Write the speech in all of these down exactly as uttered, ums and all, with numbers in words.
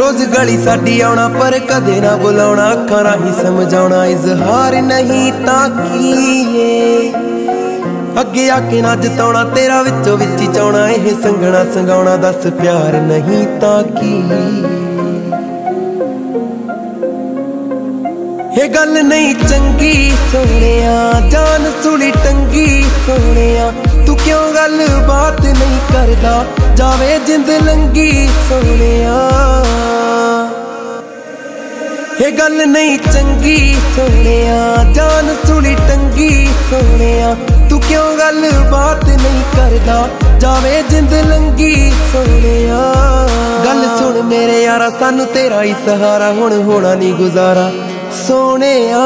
रोज गली साडी आउणा पर कदे ना बुलाउणा, अखां राहीं समझाउणा इजहार नहीं तां कीए, अगे आके ना जताउणा तेरा विचों विच ही चाहुणा, इह संगना संगाउणा दस प्यार नहीं तां की। ये गल नहीं चंगी सोहणिया, जान सुली टंगी सोहणिया, तू क्यों गल बात नहीं करदा, जावे जिंद लंगी सोहणिया। ये गल नहीं चंगी सोहणिया, जान सुली टंगी सोहणिया, तू क्यों गल बात नहीं करदा, जावे जिंद लंगी सोहणिया। गल सुन मेरे यारा सानू तेरा ही सहारा, हुण होना नहीं गुजारा सोहणिया।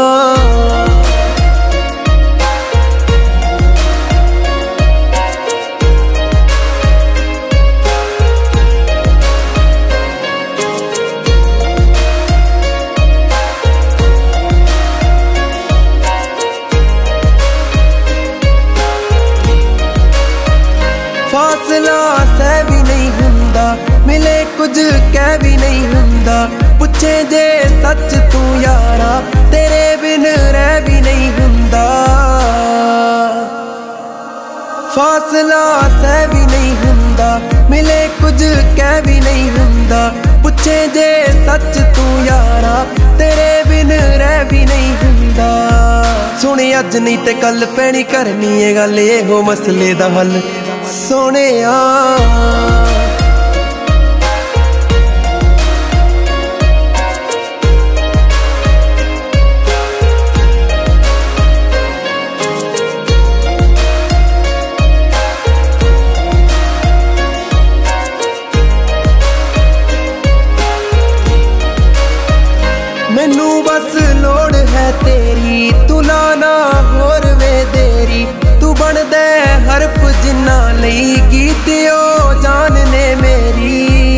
फासला सह भी नहीं हुंदा, मिले कुछ कह भी नहीं हुंदा, पुछे जे सच तू यारा तेरे बिन रह भी नहीं हुंदा। फासला सह भी नहीं हुंदा, मिले कुछ कह भी नहीं हुंदा, पुछे जे सच तू यारा तेरे बिन रह भी नहीं हुंदा। सुने अज नहीं ते कल पैनी करनी है गल, एहो मसले दा हल सोहणिया। मैनू बस लोड़ है तेरी, तू लाना होर वे देरी, तू बन दे हरफ जिन्ना लई गीत ओ जान ने मेरी।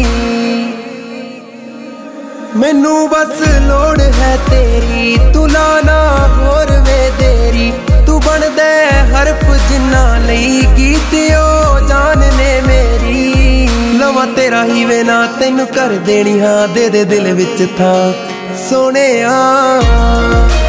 मैनू बस लोड़ है तेरी, तू लाना होर वे देरी, तू बन दे हरफ जिन्ना लई गीत ओ जान ने मेरी। लवां तेरा ही वे ना तैनू कर देनी हाँ, दे दे दिल विच थां सोहणिया।